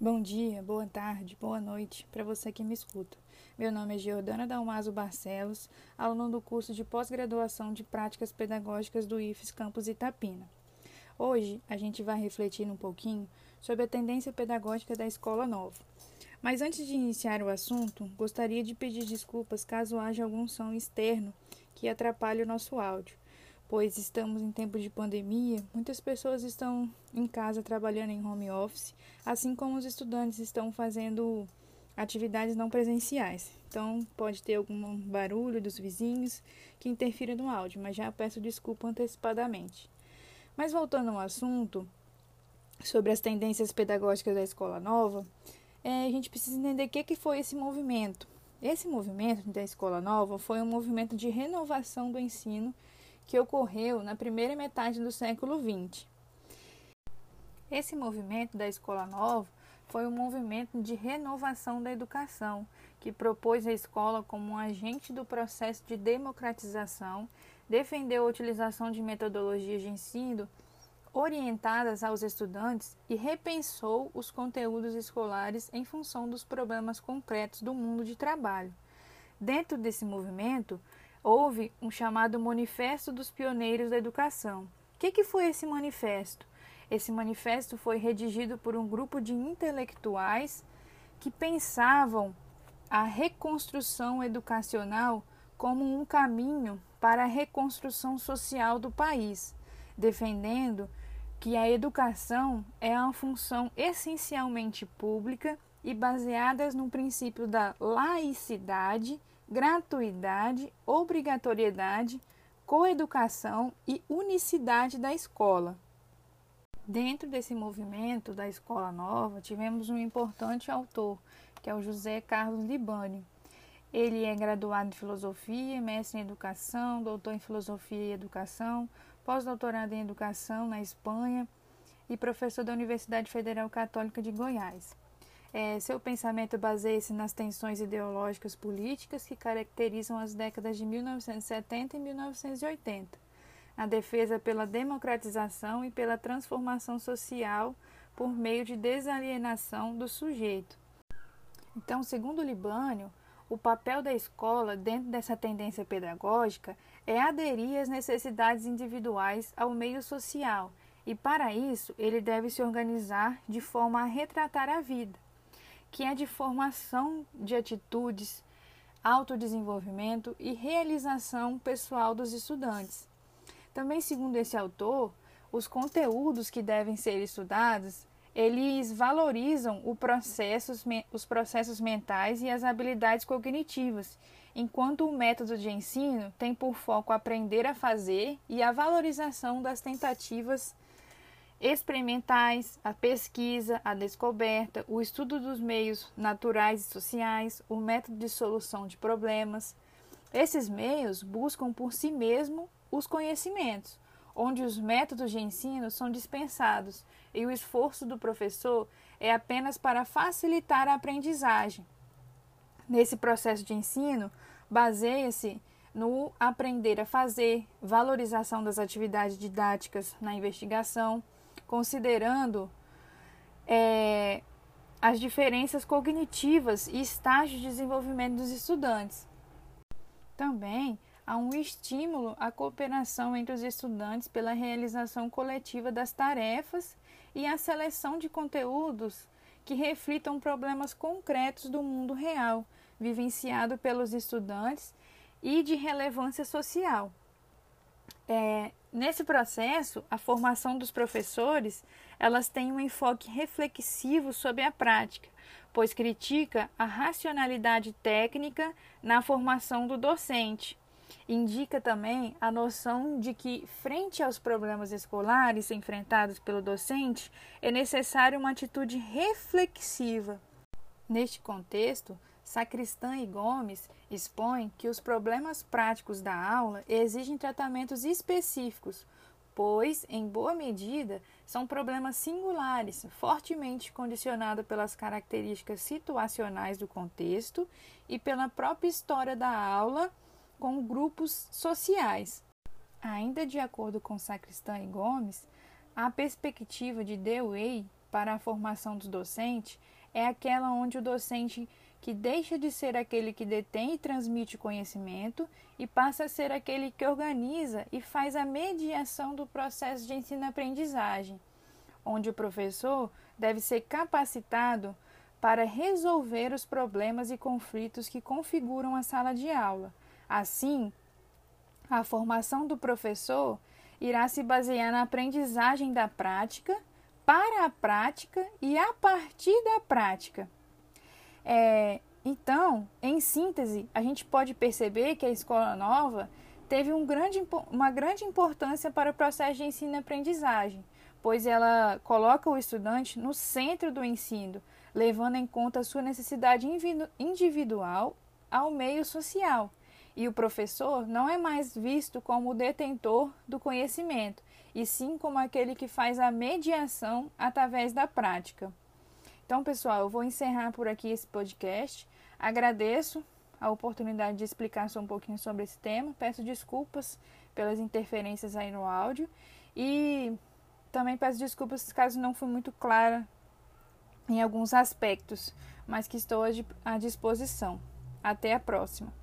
Bom dia, boa tarde, boa noite para você que me escuta. Meu nome é Giordana Dalmaso Barcelos, aluna do curso de pós-graduação de Práticas Pedagógicas do IFES Campus Itapina. Hoje a gente vai refletir um pouquinho sobre a tendência pedagógica da escola nova. Mas antes de iniciar o assunto, gostaria de pedir desculpas caso haja algum som externo que atrapalhe o nosso áudio, pois estamos em tempo de pandemia, muitas pessoas estão em casa trabalhando em home office, assim como os estudantes estão fazendo atividades não presenciais. Então, pode ter algum barulho dos vizinhos que interfira no áudio, mas já peço desculpa antecipadamente. Mas voltando ao assunto, sobre as tendências pedagógicas da escola nova, a gente precisa entender o que foi esse movimento. Esse movimento da escola nova foi um movimento de renovação do ensino que ocorreu na primeira metade do século XX. Esse movimento da escola nova foi um movimento de renovação da educação, que propôs a escola como um agente do processo de democratização, defendeu a utilização de metodologias de ensino orientadas aos estudantes e repensou os conteúdos escolares em função dos problemas concretos do mundo de trabalho. Dentro desse movimento, houve um chamado Manifesto dos Pioneiros da Educação. O que foi esse manifesto? Esse manifesto foi redigido por um grupo de intelectuais que pensavam a reconstrução educacional como um caminho para a reconstrução social do país, defendendo que a educação é uma função essencialmente pública e baseadas no princípio da laicidade, gratuidade, obrigatoriedade, coeducação e unicidade da escola. Dentro desse movimento da escola nova, tivemos um importante autor, que é o José Carlos Libânio. Ele é graduado em filosofia, mestre em educação, doutor em filosofia e educação, pós-doutorado em educação na Espanha e professor da Universidade Federal Católica de Goiás. Seu pensamento baseia-se nas tensões ideológicas políticas que caracterizam as décadas de 1970 e 1980, na defesa pela democratização e pela transformação social por meio de desalienação do sujeito. Então, segundo Libânio, o papel da escola dentro dessa tendência pedagógica é aderir às necessidades individuais ao meio social e, para isso, ele deve se organizar de forma a retratar a vida, que é de formação de atitudes, autodesenvolvimento e realização pessoal dos estudantes. Também, segundo esse autor, os conteúdos que devem ser estudados eles valorizam os processos mentais e as habilidades cognitivas, enquanto o método de ensino tem por foco aprender a fazer e a valorização das tentativas experimentais, a pesquisa, a descoberta, o estudo dos meios naturais e sociais, o método de solução de problemas. Esses meios buscam por si mesmo os conhecimentos, onde os métodos de ensino são dispensados e o esforço do professor é apenas para facilitar a aprendizagem. Nesse processo de ensino, baseia-se no aprender a fazer, valorização das atividades didáticas na investigação, considerando as diferenças cognitivas e estágios de desenvolvimento dos estudantes. Também há um estímulo à cooperação entre os estudantes pela realização coletiva das tarefas e a seleção de conteúdos que reflitam problemas concretos do mundo real, vivenciado pelos estudantes e de relevância social. Nesse processo, a formação dos professores, elas têm um enfoque reflexivo sobre a prática, pois critica a racionalidade técnica na formação do docente. Indica também a noção de que, frente aos problemas escolares enfrentados pelo docente, é necessária uma atitude reflexiva. Neste contexto, Sacristã e Gomes expõem que os problemas práticos da aula exigem tratamentos específicos, pois, em boa medida, são problemas singulares, fortemente condicionados pelas características situacionais do contexto e pela própria história da aula com grupos sociais. Ainda de acordo com Sacristã e Gomes, a perspectiva de Dewey para a formação do docente é aquela onde o docente que deixa de ser aquele que detém e transmite conhecimento e passa a ser aquele que organiza e faz a mediação do processo de ensino-aprendizagem, onde o professor deve ser capacitado para resolver os problemas e conflitos que configuram a sala de aula. Assim, a formação do professor irá se basear na aprendizagem da prática, para a prática e a partir da prática. Então, em síntese, a gente pode perceber que a Escola Nova teve uma grande importância para o processo de ensino e aprendizagem, pois ela coloca o estudante no centro do ensino, levando em conta a sua necessidade individual ao meio social. E o professor não é mais visto como o detentor do conhecimento, e sim como aquele que faz a mediação através da prática. Então, pessoal, eu vou encerrar por aqui esse podcast. Agradeço a oportunidade de explicar só um pouquinho sobre esse tema. Peço desculpas pelas interferências aí no áudio e também peço desculpas caso não fui muito clara em alguns aspectos, mas que estou à disposição. Até a próxima!